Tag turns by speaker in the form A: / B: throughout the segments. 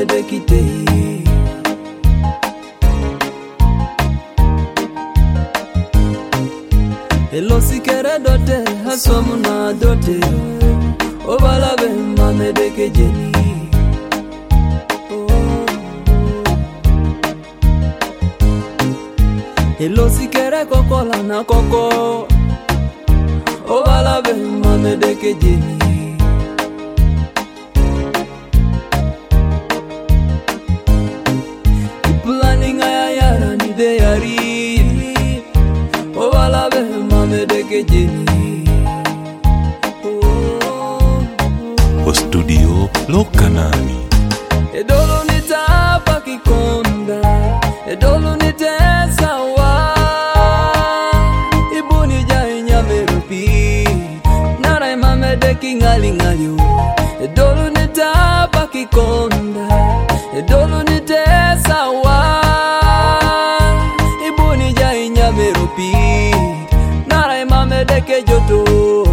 A: medekite. Elo sikere dote hasomu na dote obalabe mamedeke jeni. Elo sikere kokola na koko obalabe mamedeke jeni. Planning ayara ni de yari obalabe mamedeke jeni.
B: O studio Lokanani.
A: Edolo nitapa kikonda, edolo nitesawa. Ibuni jai nyamerupi, narai mamedeki ngali ngalio. Edolo nitapa kikonda, edolo nitesawa. Ibuni jai nyamerupi, narai mamedeke joto.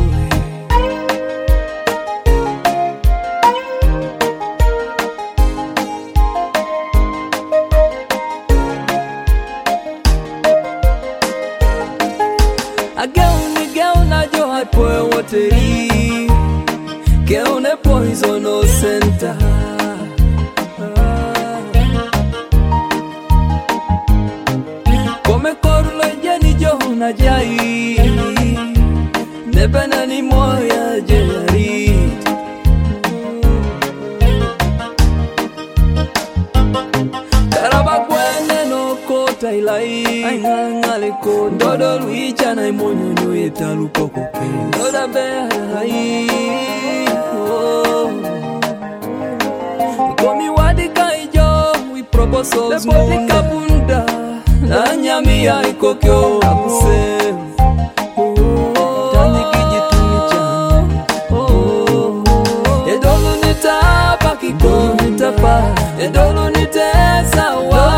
A: Ageuna jo hapoe wateri Geune poison o center. Come corlo jeni jo na jai Nebena ni moya jeri. Karaba kwene no kota ilai Ainangale ko Dodo luicha na imonyo no etalu koko ke Doda behai Komi wadika ijo We propose os mundi kapunda Na nyami ya ikokyo akuse Tani kijituja Edolo nitapa kiko nitapa Edolo nitesawa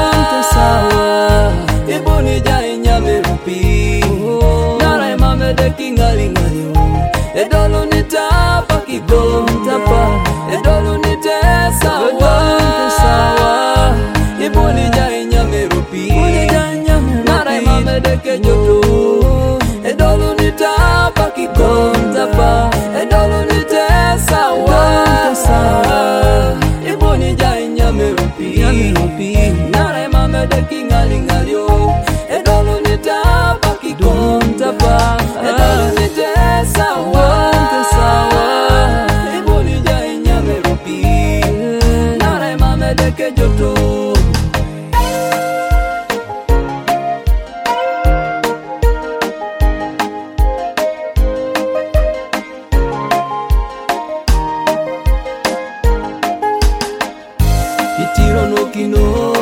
A: Ibuni jai nyamerupi Narai mamedeki ngali ngalio. Edolo nitapa kiko nitapa Edolo nitesawa Ibuni jai nyamerupi Narai mamedeki joto. Edolo nitapa kiko nitapa Edolo nitesawa Ibuni jai nyamerupi Narai mamedeki ngali ngalio. Edolo nitapa kiko nitapa Edolo nitesawa Ibuni jai nyamerupi Narai mamedeki joto. Itiro no kino